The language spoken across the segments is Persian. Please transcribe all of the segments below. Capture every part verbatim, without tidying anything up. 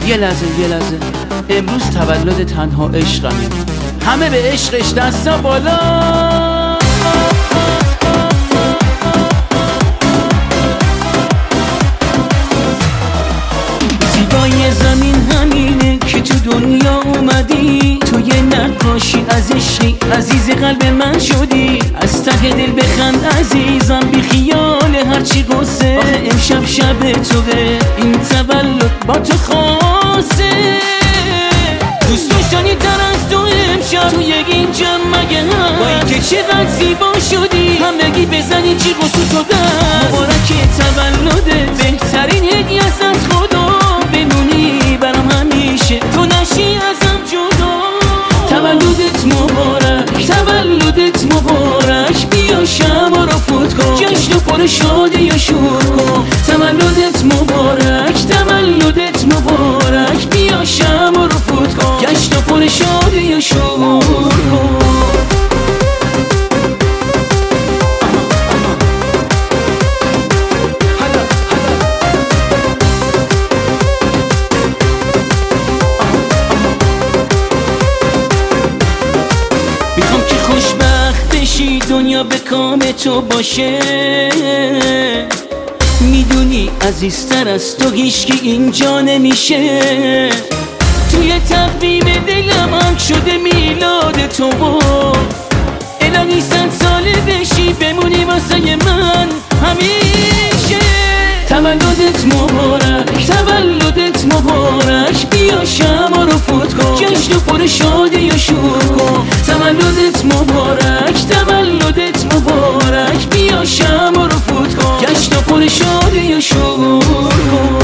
یه لحظه یه لحظه امروز تولد تنها عشقمه، همه به عشقش دستا بالا. زیبای زمین همینه که تو دنیا اومدی، تو یه نقاشی از عشقی عزیز قلب من شدی. از ته دل بخند عزیزم بی خیال هرچی قصه، امشب شب توه این تولد با تو خاصه. دوست داشتنی تر از تو امشب توی این جمع مگه هست، با این که چقدر زیبا شدی همگی بزنی چی قصو تو دست. مبارک تولدت بهترین هدیه است از خدا، بمونی برام همیشه تو نشی ازم جدا. تولدت مبارک تولدت مبارک، بیا شما رو فوت کن جشن و پر شادی و شور کن. تولدت مبارک تولدت مبارک، بیا شما رو فوت کن جشن و پر شادی و شور کن. میخوام که خوشبخت بشی دنیا به کام تو باشه، میدونی عزیزتر از تو هیچکی اینجا نمیشه. توی تقویم دلم هم شده میلاد تو، الهی صد ساله بشی بمونی واسه من همیشه. تولدت مبارک تولدت مبارک، بیا شما رو فوت کن جشن و پر شادی و شور کن. تولدت مبارک تولدت مبارک، بیا شما رو فوت کن جشن و پر شادی و شور کن.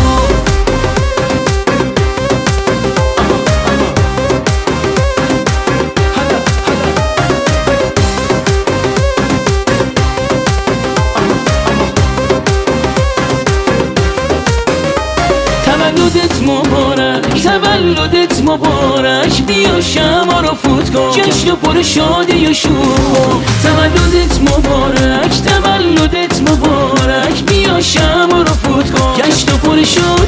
تولدت مبارک تولدت مبارک، بیا شما رو فوت کن جشن و پر شادی و شور کن. تولدت مبارک تولدت مبارک، بیا شما رو فوت کن جشن و پر شادی